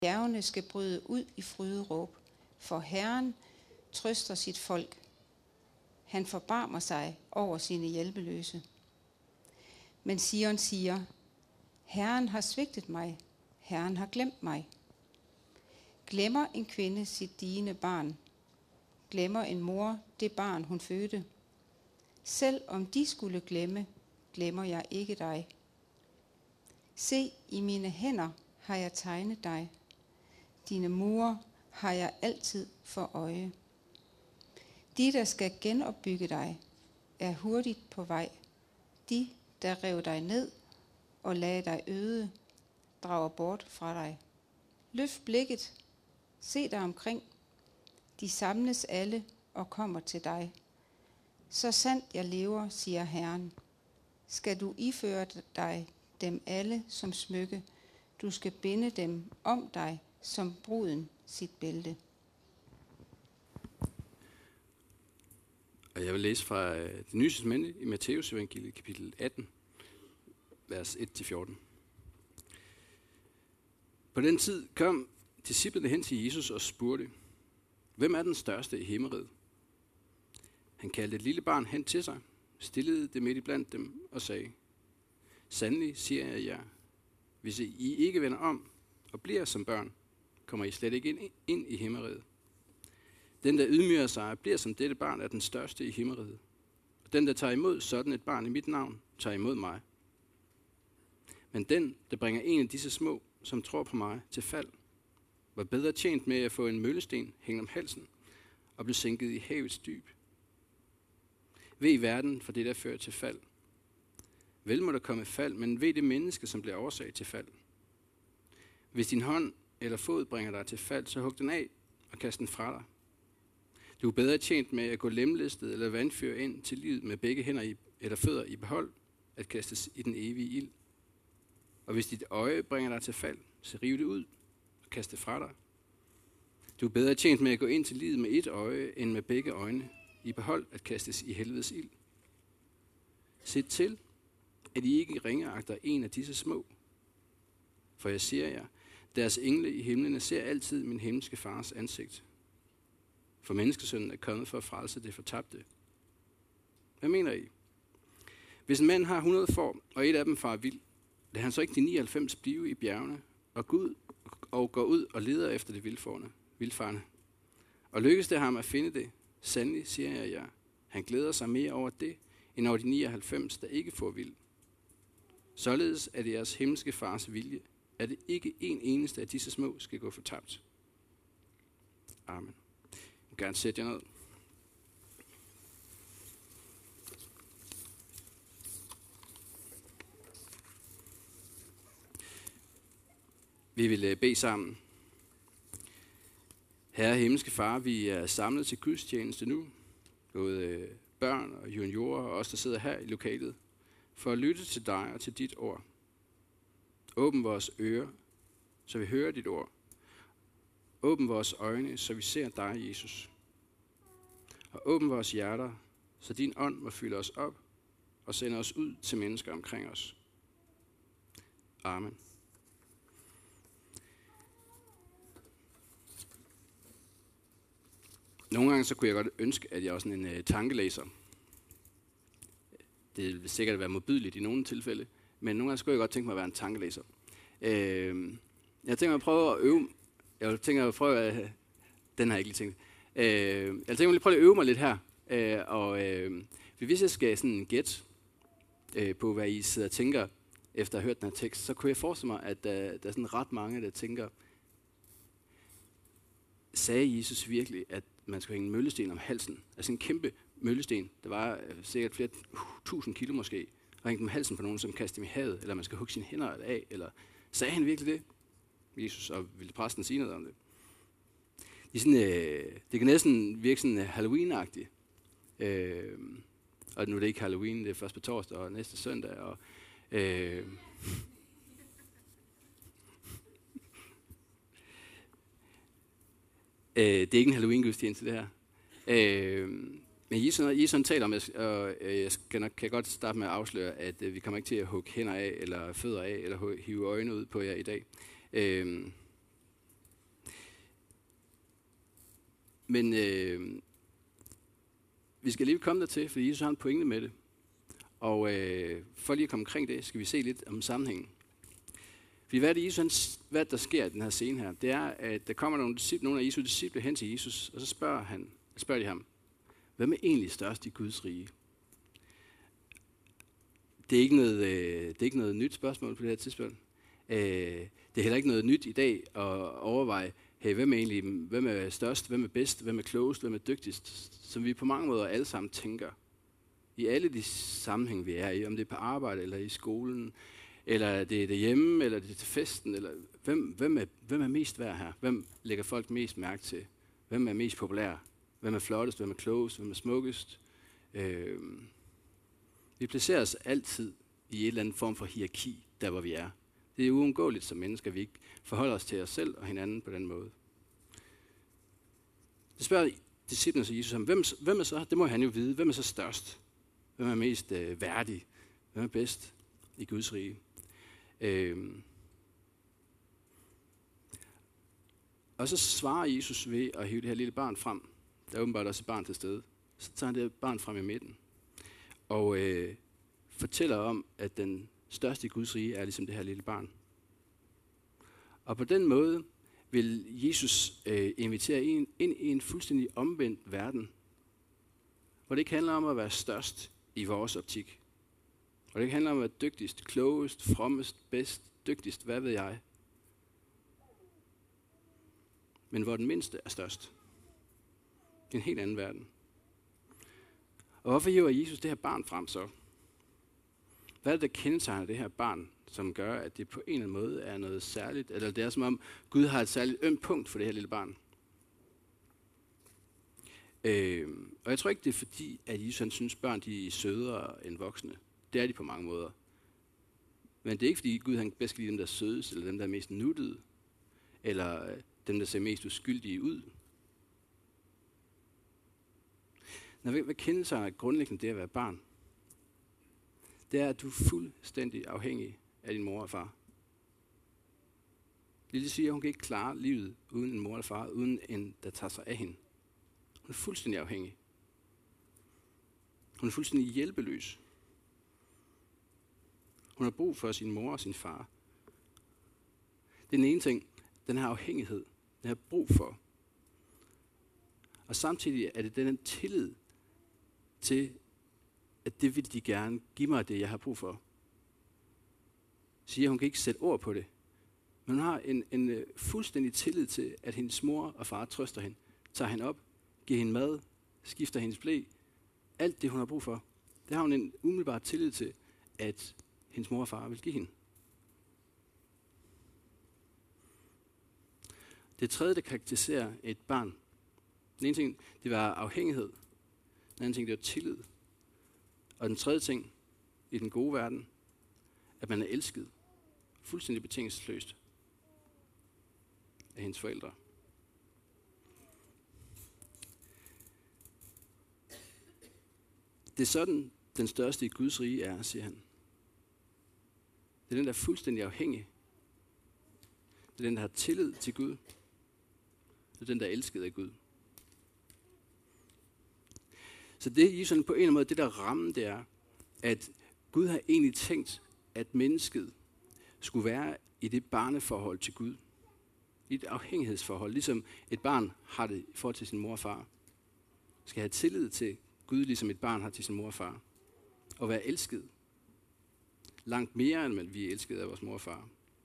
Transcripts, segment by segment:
Bjergene skal bryde ud i fryderåb, for Herren trøster sit folk. Han forbarmer sig over sine hjælpeløse. Men Sion siger, Herren har svigtet mig, Herren har glemt mig. Glemmer en kvinde sit diende barn? Glemmer en mor det barn, hun fødte? Selv om de skulle glemme, glemmer jeg ikke dig. Se, i mine hænder har jeg tegnet dig. Dine mure har jeg altid for øje. De, der skal genopbygge dig, er hurtigt på vej. De, der rev dig ned og lagde dig øde, drager bort fra dig. Løft blikket, se dig omkring. De samles alle og kommer til dig. Så sandt jeg lever, siger Herren, skal du iføre dig dem alle som smykke. Du skal binde dem om dig som bruden sit bælte. Og jeg vil læse fra det nye testamente i Matteus evangeliet, kapitel 18, vers 1-14. På den tid kom disciplene hen til Jesus og spurgte, hvem er den største i himmeriget? Han kaldte et lille barn hen til sig, stillede det midt iblandt dem og sagde, sandelig siger jeg jer, hvis I ikke vender om og bliver som børn, kommer I slet ikke ind i himmeriget. Den, der ydmyger sig, bliver som dette barn, er den største i himmeriget. Og den, der tager imod sådan et barn i mit navn, tager imod mig. Men den, der bringer en af disse små, som tror på mig, til fald, var bedre tjent med at få en møllesten hængt om halsen og blive sænket i havets dyb. Ved i verden for det, der fører til fald. Vel må der komme fald, men ved det menneske, som bliver årsag til fald. Hvis din hånd eller fod bringer dig til fald, så hug den af og kast den fra dig. Du er bedre tjent med at gå lemlæstet eller vandføre ind til livet med begge hænder eller fødder i behold, at kastes i den evige ild. Og hvis dit øje bringer dig til fald, så riv det ud og kast det fra dig. Du er bedre tjent med at gå ind til livet med et øje, end med begge øjne i behold, at kastes i helvedes ild. Se til, at I ikke ringeagter en af disse små. For jeg siger jer, deres engle i himlene ser altid min himmelske fars ansigt. For menneskesønnen er kommet for at frelse det fortabte. Hvad mener I? Hvis en mand har 100 får, og et af dem farer vild, lader han så ikke de 99 blive i bjergene, og går ud og leder efter det vildfarne. Og lykkes det ham at finde det, sandelig siger jeg jer, han glæder sig mere over det, end over de 99, der ikke får vild. Således er det jeres himmelske fars vilje, at det ikke en eneste af disse små skal gå fortabt. Amen. Jeg vil gerne sætte jer ned. Vi vil bede sammen. Herre himmelske far, vi er samlet til gudstjeneste nu, både børn og juniorer og os, der sidder her i lokalet, for at lytte til dig og til dit ord. Åbn vores ører, så vi hører dit ord. Åbn vores øjne, så vi ser dig, Jesus. Og åbn vores hjerter, så din ånd må fylde os op og sende os ud til mennesker omkring os. Amen. Nogle gange så kunne jeg godt ønske, at jeg var sådan en tankelæser. Det vil sikkert være modbydeligt i nogle tilfælde, men nogle gange skulle jeg godt tænke mig at være en tankelæser. Jeg tænker at prøve at øve. Den har jeg ikke lige tænkt. Jeg tænker at prøve at øve mig lidt her. Hvis jeg skal sådan gætte på, hvad I sidder og tænker efter at have hørt den her tekst, så kunne jeg forestille mig, at der er sådan ret mange, der tænker, sagde Jesus virkelig, at man skulle hænge en møllesten om halsen? Altså en kæmpe møllesten, der var sikkert flere 1000 kilo måske, og hænge dem om halsen på nogen, som kastede dem i havet, eller man skal hugge sine hænder af, eller sagde han virkelig det? Jesus, og ville præsten sige noget om det? Det kan næsten virke sådan Halloween-agtigt. Og nu er det ikke Halloween, det er først på torsdag og næste søndag, og det er ikke en Halloween-gudstjeneste, det her. Men Jesus taler om, og jeg kan godt starte med at afsløre, at vi kommer ikke til at hugge hænder af, eller fødder af, eller hive øjne ud på jer i dag. Men vi skal lige komme dertil, fordi Jesus har en pointe med det. Og for lige at komme omkring det, skal vi se lidt om sammenhængen. Fordi hvad der sker i den her scene her, det er, at der kommer nogle af Jesu disciple hen til Jesus, og så spørger de ham, hvem er egentlig størst i Guds rige? Det er ikke noget nyt spørgsmål på det her tidspunkt. Det er heller ikke noget nyt i dag at overveje, hey, hvem er størst, hvem er bedst, hvem er klogest, hvem er dygtigst, som vi på mange måder alle sammen tænker. I alle de sammenhæng, vi er i, om det er på arbejde, eller i skolen, eller det er derhjemme, eller det er til festen, eller hvem er mest værd her? Hvem lægger folk mest mærke til? Hvem er mest populær? Hvem er flottest? Hvem er klogest? Hvem er smukkest? Vi placerer os altid i en eller anden form for hierarki, der hvor vi er. Det er uundgåeligt som mennesker, vi ikke forholder os til os selv og hinanden på den måde. Det spørger disciplene til Jesus om, hvem er så, det må han jo vide, hvem er så størst? Hvem er mest værdig? Hvem er bedst i Guds rige? Og så svarer Jesus ved at hive det her lille barn frem. Der er åbenbart også et barn til stede. Så tager han det barn frem i midten. Og fortæller om, at den største i Guds rige er ligesom det her lille barn. Og på den måde vil Jesus invitere ind i en fuldstændig omvendt verden, hvor det ikke handler om at være størst i vores optik. Og det ikke handler om at være dygtigst, klogest, frommest, bedst, dygtigst, hvad ved jeg. Men hvor den mindste er størst. En helt anden verden. Og hvorfor hiver Jesus det her barn frem så? Hvad er det, der kendetegner det her barn, som gør, at det på en eller anden måde er noget særligt? Eller det er som om, Gud har et særligt ømt punkt for det her lille barn. Og jeg tror ikke, det er fordi, at Jesus han synes, børn de er sødere end voksne. Det er de på mange måder. Men det er ikke fordi, Gud han bedst kan lide dem, der er sødest, eller dem, der er mest nuttede, eller dem, der ser mest uskyldige ud. Hvad kendetegner grundlæggende det at være barn? Det er, at du er fuldstændig afhængig af din mor og far. Lille siger, at hun kan ikke klare livet uden en mor og far, uden en, der tager sig af hende. Hun er fuldstændig afhængig. Hun er fuldstændig hjælpeløs. Hun har brug for sin mor og sin far. Det er den ene ting, den her afhængighed, den her brug for. Og samtidig er det den tillid til, at det vil de gerne give mig det, jeg har brug for. Siger, hun kan ikke sætte ord på det. Men hun har en fuldstændig tillid til, at hendes mor og far trøster hende, tager hende op, giver hende mad, skifter hendes ble. Alt det, hun har brug for, det har hun en umiddelbar tillid til, at hendes mor og far vil give hende. Det tredje, der karakteriserer et barn. Den ene ting, det var afhængighed. Den anden ting, det var tillid. Og den tredje ting, i den gode verden, at man er elsket. Fuldstændig betingelsesløst af hendes forældre. Det er sådan, den største i Guds rige er, siger han. Det er den, der er fuldstændig afhængig. Det er den, der har tillid til Gud. Det er den, der er elsket af Gud. Så det Jesus på en eller anden måde, det der rammen, det er, at Gud har egentlig tænkt, at mennesket skulle være i det barneforhold til Gud. I et afhængighedsforhold, ligesom et barn har det i forhold til sin mor og far. Skal have tillid til Gud, ligesom et barn har til sin mor og far. Og være elsket. Langt mere, end vi er elsket af vores mor og far.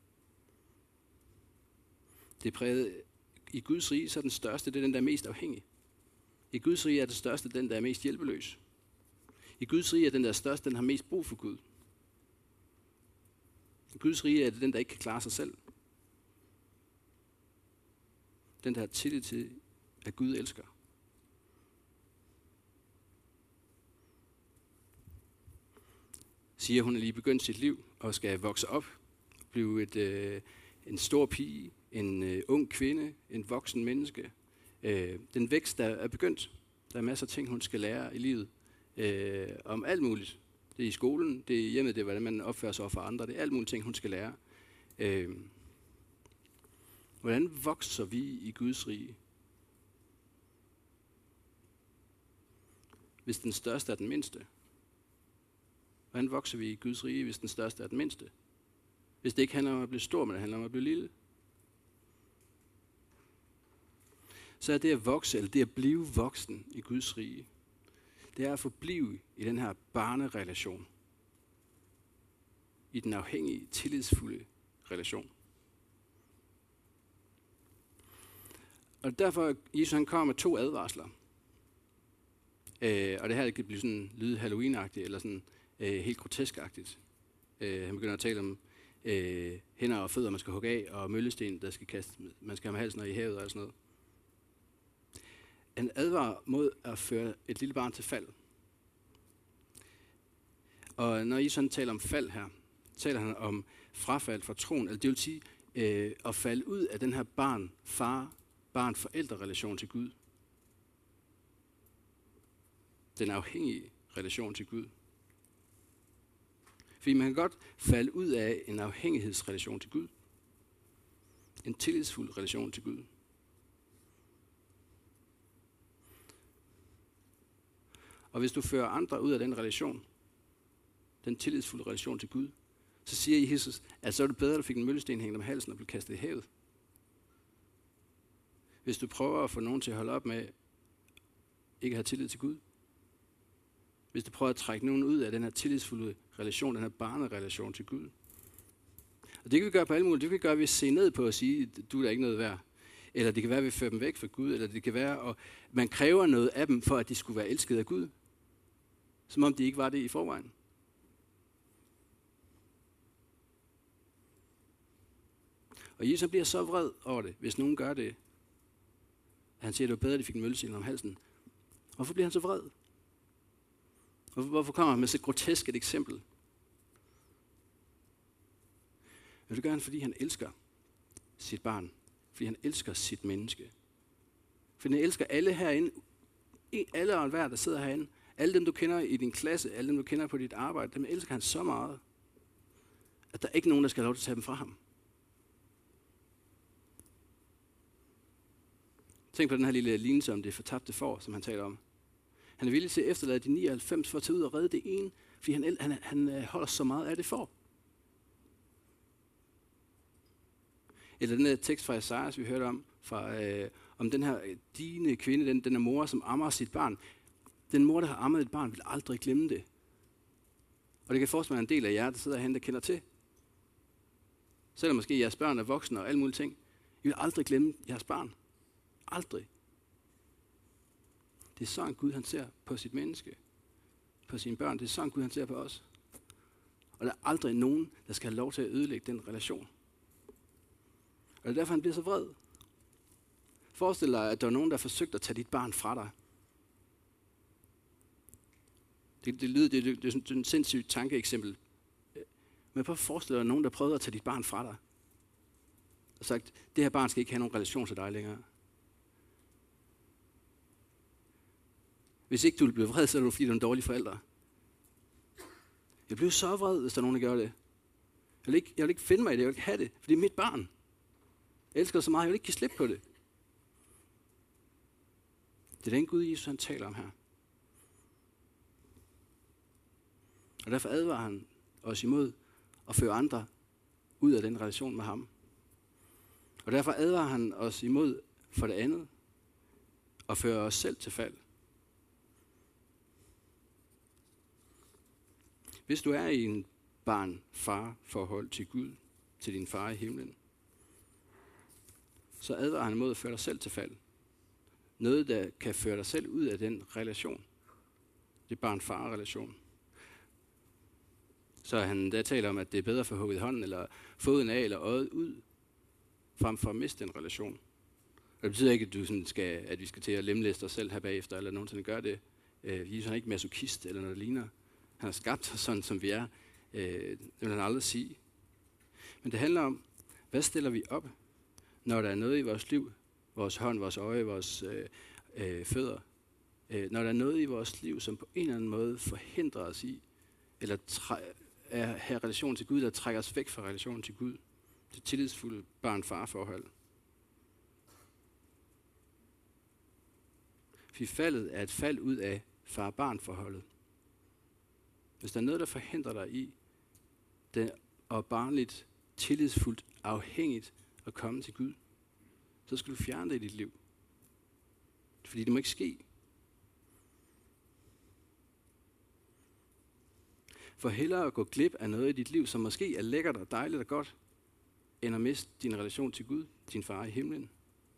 Det er præget i Guds rige, så er den største, det er den, der er mest afhængig. I Guds rige er det største, den, der er mest hjælpeløs. I Guds rige er den, der er største, den har mest brug for Gud. I Guds rige er det den, der ikke kan klare sig selv. Den, der har tillid til, at Gud elsker. Siger, hun er lige begyndt sit liv og skal vokse op, blive en stor pige, en ung kvinde, en voksen menneske. Den vækst, der er begyndt. Der er masser af ting, hun skal lære i livet. Om alt muligt. Det er i skolen, det er hjemmet, det er, hvordan man opfører sig over for andre. Det er alt muligt ting, hun skal lære. Hvordan vokser vi i Guds rige? hvis den største er den mindste? Hvordan vokser vi i Guds rige, hvis den største er den mindste? Hvis det ikke handler om at blive stor, men det handler om at blive lille. Så er det at vokse, eller det at blive voksen i Guds rige, det er at forblive i den her barnerelation. I den afhængige, tillidsfulde relation. Og derfor Jesus han kommer med 2 advarsler. Og det her kan blive sådan lyde Halloween-agtigt, eller sådan helt grotesk-agtigt. Han begynder at tale om hænder og fødder, man skal hugge af, og møllesten, der skal kaste, man skal have med halsen og i havet og sådan noget. Han advarer mod at føre et lille barn til fald. Og når Jesus taler om fald her, taler han om frafald fra troen, altså det vil sige at falde ud af den her barn-forældre-relation til Gud. Den afhængige relation til Gud. Fordi man kan godt falde ud af en afhængighedsrelation til Gud. En tillidsfuld relation til Gud. Og hvis du fører andre ud af den relation, den tillidsfulde relation til Gud, så siger Jesus, at så er det bedre, at du fik en møllesten hængt om halsen og blev kastet i havet. Hvis du prøver at få nogen til at holde op med ikke at have tillid til Gud, hvis du prøver at trække nogen ud af den her tillidsfulde relation, den her barnerelation til Gud. Og det kan vi gøre på alle mulige. Det kan vi gøre ved at se ned på og sige, du er da ikke noget værd. Eller det kan være, at vi fører dem væk fra Gud. Eller det kan være, at man kræver noget af dem, for at de skulle være elsket af Gud. Som om de ikke var det i forvejen. Og Jesus bliver så vred over det, hvis nogen gør det. Han siger, at det var bedre, at de fik en møllesten om halsen. Hvorfor bliver han så vred? Hvorfor kommer han med så grotesk et eksempel? Det gør han, fordi han elsker sit barn. Fordi han elsker sit menneske. Fordi han elsker alle herinde. Alle og enhver, der sidder herinde. Alle dem, du kender i din klasse. Alle dem, du kender på dit arbejde. Dem elsker han så meget, at der er ikke nogen, der skal have lov til at tage dem fra ham. Tænk på den her lille lignelse om det fortabte får, som han taler om. Han er villig til at efterlade de 99 for at tage ud og redde det ene, fordi han holder så meget af det får. Eller den der tekst fra Esajas, vi hørte om, om den her digne kvinde, den her mor, som ammer sit barn. Den mor, der har ammet et barn, vil aldrig glemme det. Og det kan forestille mig en del af jer, der sidder herinde, der kender til. Selvom måske jeres børn er voksne og alle mulige ting. I vil aldrig glemme jeres barn. Aldrig. Det er sådan Gud, han ser på sit menneske. På sine børn. Det er sådan Gud, han ser på os. Og der er aldrig nogen, der skal have lov til at ødelægge den relation. Og det er derfor, han bliver så vred. Forestil dig, at der er nogen, der har forsøgt at tage dit barn fra dig. Det er sådan et sindssygt tankeeksempel. Men prøv at forestille dig, at der er nogen, der prøvede at tage dit barn fra dig. Og sagt, det her barn skal ikke have nogen relation til dig længere. Hvis ikke du vil blive vred, så er det fordi, du er en dårlig forælder. Jeg bliver så vred, hvis der er nogen, der gør det. Jeg vil ikke finde mig i det, jeg vil ikke have det, for det er mit barn. Jeg elsker det så meget, jeg vil ikke give slip på det. Det er den Gud, Jesus han taler om her. Og derfor advarer han os imod at føre andre ud af den relation med ham. Og derfor advarer han os imod for det andet at føre os selv til fald. Hvis du er i en barn-far-forhold til Gud, til din far i himlen, så advarer han imod at føre dig selv til fald. Noget, der kan føre dig selv ud af den relation. Det er barn-far-relation. Så han der taler om, at det er bedre at få hugget hånden, eller foden af, eller øjet ud, frem for at miste en relation. Og det betyder ikke, at, at vi skal til at lemlæste os selv her bagefter, eller nogensinde gøre det. Jesus er ikke masochist, eller noget der ligner. Han har skabt os sådan, som vi er. Det vil han aldrig sige. Men det handler om, hvad stiller vi op, når der er noget i vores liv, vores hånd, vores øje, vores fødder, når der er noget i vores liv, som på en eller anden måde forhindrer os i, eller have relation til Gud, der trækker os væk fra relationen til Gud. Det tillidsfulde barn-far-forhold. For faldet er et fald ud af far-barn-forholdet. Hvis der er noget, der forhindrer dig i det og barnligt, tillidsfuldt, afhængigt at komme til Gud, så skal du fjerne det i dit liv. Fordi det må ikke ske. For hellere at gå glip af noget i dit liv, som måske er lækkert og dejligt og godt, end at miste din relation til Gud, din far i himlen.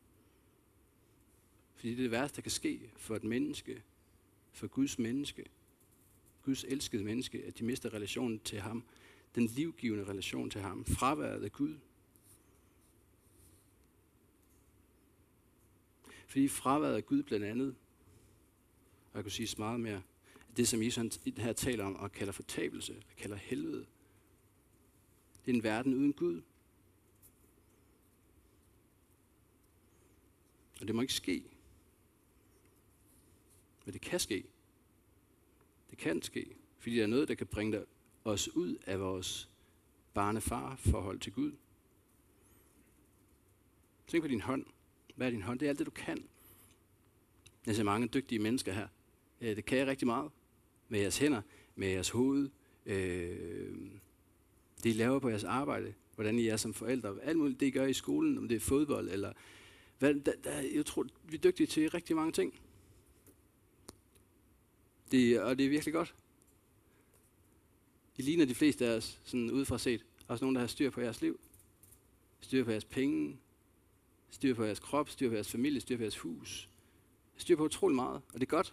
Fordi det er det værste, der kan ske for et menneske, for Guds menneske, Guds elskede menneske, at de mister relationen til ham, den livgivende relation til ham, fraværet af Gud. Fordi fraværet af Gud blandt andet, og jeg kunne sige meget mere, det som Jesus her taler om og kalder fortabelse, og kalder helvede, det er en verden uden Gud. Og det må ikke ske. Men det kan ske. Det kan ske, fordi der er noget, der kan bringe os ud af vores barnefar-forhold til Gud. Tænk på din hånd. Hvad er din hånd? Det er alt det, du kan. Jeg ser mange dygtige mennesker her. Det kan jeg rigtig meget. Med jeres hænder, med jeres hoved. Det I laver på jeres arbejde. Hvordan I er som forældre. Alt muligt, det I gør i skolen, om det er fodbold eller... Jeg tror, vi er dygtige til rigtig mange ting. Og det er virkelig godt. I ligner de fleste af os, sådan udefra set. Også nogen, der har styr på jeres liv. Styr på jeres penge. Styr på jeres krop. Styr på jeres familie. Styr på jeres hus. Styr på utrolig meget. Og det er godt.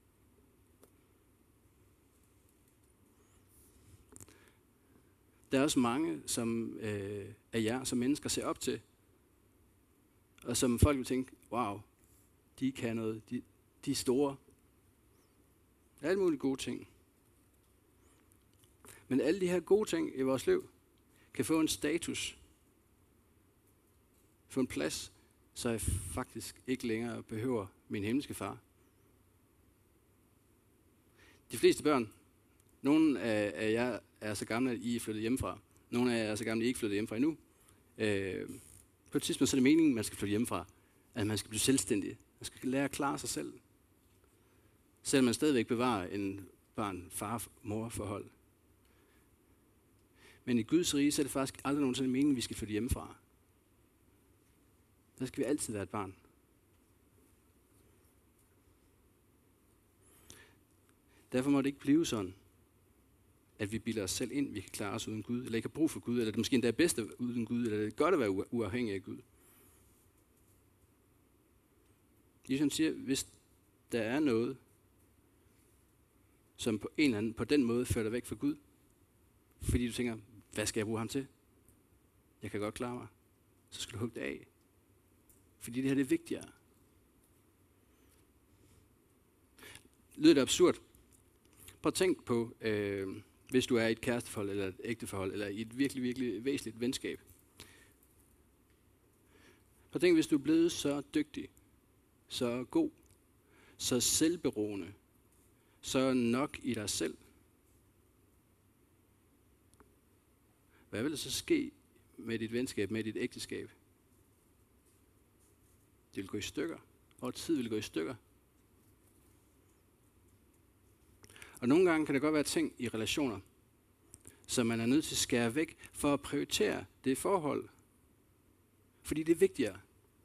Der er også mange som, af jer, som mennesker ser op til. Og som folk vil tænke, wow, de kan noget. De er store. Alle mulige gode ting. Men alle de her gode ting i vores liv kan få en status, få en plads, så jeg faktisk ikke længere behøver min himmelske far. De fleste børn, nogle af jer er så gamle, at I er flyttet hjemmefra. Nogle af jer er så gamle, at I ikke er flyttet hjemmefra endnu. På et tidspunkt så er det meningen, at man skal flytte hjemmefra. At man skal blive selvstændig. Man skal lære at klare sig selv. Selvom man stadigvæk bevarer en barn-far-mor-forhold. Men i Guds rige, så er det faktisk aldrig nogensinde meningen, at vi skal flytte hjemmefra. Der skal vi altid være et barn. Derfor må det ikke blive sådan, at vi bilder os selv ind, vi kan klare os uden Gud, eller ikke har brug for Gud, eller det måske endda er bedst uden Gud, eller det er godt at være uafhængig af Gud. Jesus siger, hvis der er noget, som på en eller anden, på den måde fører dig væk fra Gud, fordi du tænker, hvad skal jeg bruge ham til? Jeg kan godt klare mig. Så skal du hugge det af. Fordi det her det er vigtigere. Lyder det absurd? Prøv at tænk på, hvis du er i et kæresteforhold, eller et ægteforhold, eller i et virkelig, virkelig væsentligt venskab. Prøv at tænk, hvis du er blevet så dygtig, så god, så selvberoende, så nok i dig selv. Hvad vil der så ske med dit venskab, med dit ægteskab? Det vil gå i stykker. Over tid vil gå i stykker. Og nogle gange kan der godt være ting i relationer, som man er nødt til at skære væk for at prioritere det forhold. Fordi det er vigtigere.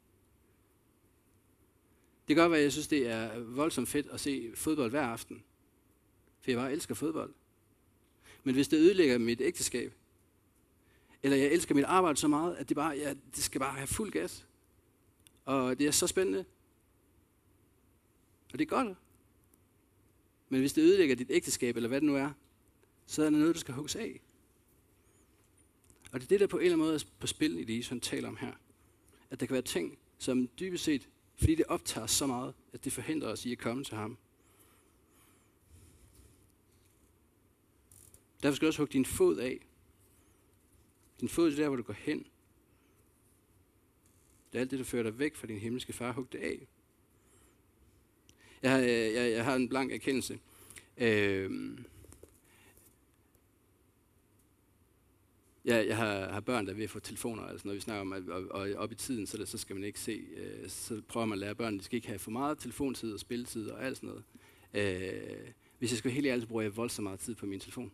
Det kan godt være, at jeg synes, det er voldsomt fedt at se fodbold hver aften. For jeg bare elsker fodbold. Men hvis det ødelægger mit ægteskab, eller jeg elsker mit arbejde så meget, at det skal bare have fuld gas. Og det er så spændende. Og det er godt. Men hvis det ødelægger dit ægteskab, eller hvad det nu er, så er der noget, du skal hugges af. Og det er det, der på en eller anden måde er på spil i det, Jesus taler om her. At der kan være ting, som dybest set, fordi det optager så meget, at det forhindrer os i at komme til ham. Derfor skal du også hugge din fod af. Din fod er der, hvor du går hen. Det er alt det, der fører dig væk fra din himmelske far. Hug det af. Jeg har en blank erkendelse. Jeg har børn, der er ved at få telefoner. Altså når vi snakker om, at op i tiden, så skal man ikke se. Så prøver man at lære børn, at de skal ikke have for meget telefontid og spilletid og alt sådan noget. Hvis jeg skal være helt ærlig, så bruger jeg voldsomt meget tid på min telefon.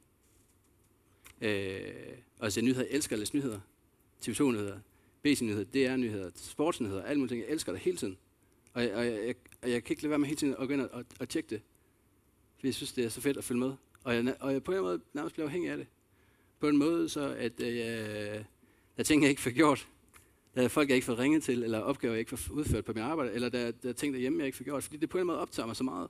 Altså nyheder, jeg elsker at læse nyheder. TV2-nyheder, BC-nyheder, DR-nyheder, sportsnyheder, alle mulige ting. Jeg elsker det hele tiden. Og jeg kan ikke lade være med hele tiden at gå ind og tjekke det. For jeg synes, det er så fedt at følge med. Og jeg på en måde nærmest bliver afhængig af det. På en måde, så at der ting, jeg ikke får gjort. Der er folk, jeg ikke får ringet til, eller opgaver, jeg ikke får udført på mit arbejde, eller der er ting derhjemme, jeg ikke får gjort. Fordi det på en måde optager mig så meget.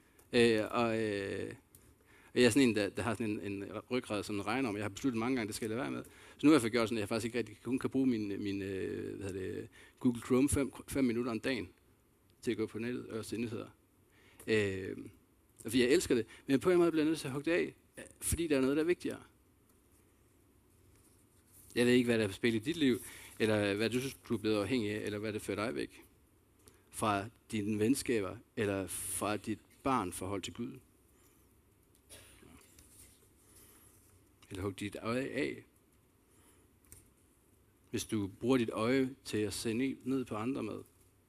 Jeg er sådan en, der har sådan en ryggrad, som den regner om. Jeg har besluttet mange gange, det skal jeg lade være med. Så nu har jeg fået gjort sådan, at jeg faktisk ikke rigtig kun kan bruge min Google Chrome 5 minutter om dagen til at gå på nettet og se nyheder. Fordi jeg elsker det, men på en måde bliver jeg nødt til at hugge det af, fordi der er noget, der er vigtigere. Jeg ved ikke, hvad der er på spil i dit liv, eller hvad du synes, du er blevet afhængig af, eller hvad det fører dig væk fra dine venskaber, eller fra dit barnforhold til Gud. Eller hug dit øje af. Hvis du bruger dit øje til at se ned på andre med.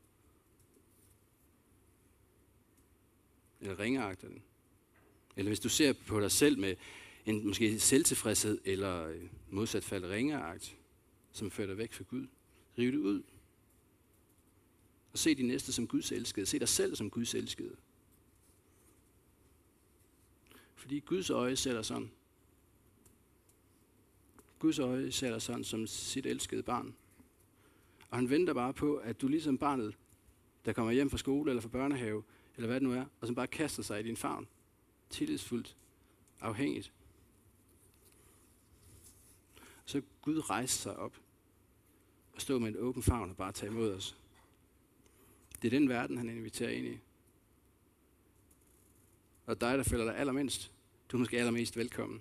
Eller ringeagter den. Eller hvis du ser på dig selv med en måske selvtilfredshed, eller modsat fald ringeagt, som fører dig væk fra Gud. Riv det ud. Og se de næste som Guds elskede. Se dig selv som Guds elskede. Fordi Guds øje ser dig sådan. Guds øje ser dig sådan som sit elskede barn. Og han venter bare på, at du ligesom barnet, der kommer hjem fra skole eller fra børnehave, eller hvad det nu er, og som bare kaster sig i din favn. Tillidsfuldt. Afhængigt. Så Gud rejser sig op og stå med en åben favn og bare tage imod os. Det er den verden, han inviterer ind i. Og dig, der føler dig allermindst, du er måske allermest velkommen.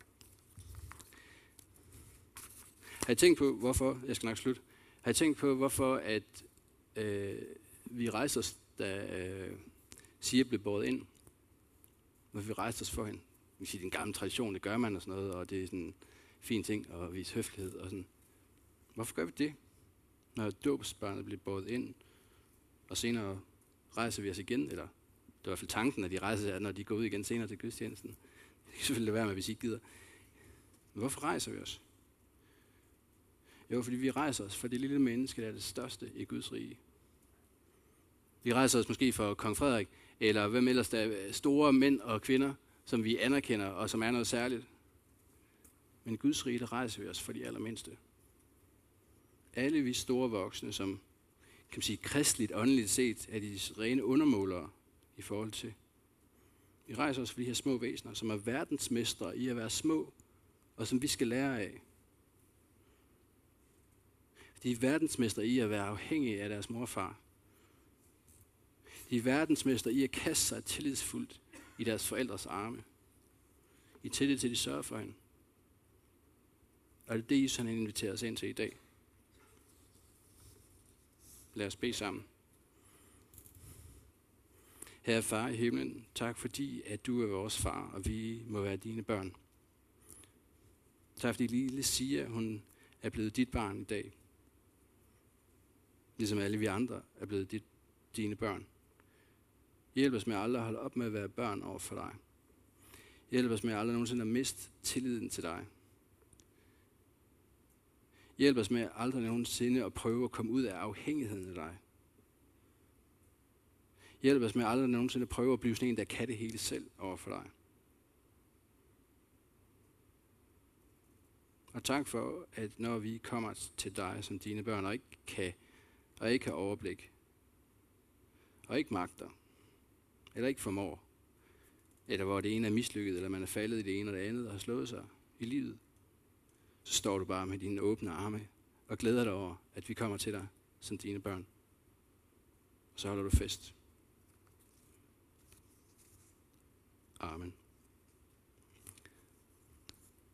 Har I tænkt på, hvorfor, jeg skal nok slutte, har I tænkt på, hvorfor at vi rejser os, da Sia blev båret ind? Hvorfor vi rejser os for hende? Vi siger, det er en gammel tradition, det gør man og sådan noget, og det er sådan en fin ting at vise høflighed og sådan. Hvorfor gør vi det, når dåbsbørnet bliver båret ind, og senere rejser vi os igen, eller det er i hvert fald tanken, at de rejser sig, når de går ud igen senere til gudstjenesten. Det kan selvfølgelig være med, hvis I ikke gider. Men hvorfor rejser vi os? Jo, fordi vi rejser os for det lille menneske, der er det største i Guds rige. Vi rejser os måske for kong Frederik, eller hvem ellers der er store mænd og kvinder, som vi anerkender, og som er noget særligt. Men Guds rige, der rejser vi os for de allermindste. Alle vi store voksne, som kan man sige kristeligt, åndeligt set, er de rene undermålere i forhold til. Vi rejser os for de her små væsener, som er verdensmestre i at være små, og som vi skal lære af. De er verdensmestre i at være afhængige af deres mor og far. De er verdensmestre i at kaste sig tillidsfuldt i deres forældres arme. I tillid til, at de sørger for hende. Og det er det, Jesus han inviterer os ind til i dag. Lad os bede sammen. Herre far i himlen, tak fordi, at du er vores far, og vi må være dine børn. Tak fordi lille Sia, hun er blevet dit barn i dag. Ligesom alle vi andre er blevet dine børn. Hjælp os med aldrig at holde op med at være børn over for dig. Hjælp os med aldrig nogensinde at miste tilliden til dig. Hjælp os med aldrig nogensinde at prøve at komme ud af afhængigheden af dig. Hjælp os med aldrig nogensinde at prøve at blive sådan en, der kan det hele selv over for dig. Og tak for, at når vi kommer til dig som dine børn, og ikke har overblik, og ikke magter, eller ikke formår, eller hvor det ene er mislykket, eller man er faldet i det ene og det andet, og har slået sig i livet, så står du bare med dine åbne arme, og glæder dig over, at vi kommer til dig som dine børn. Og så holder du fest. Amen.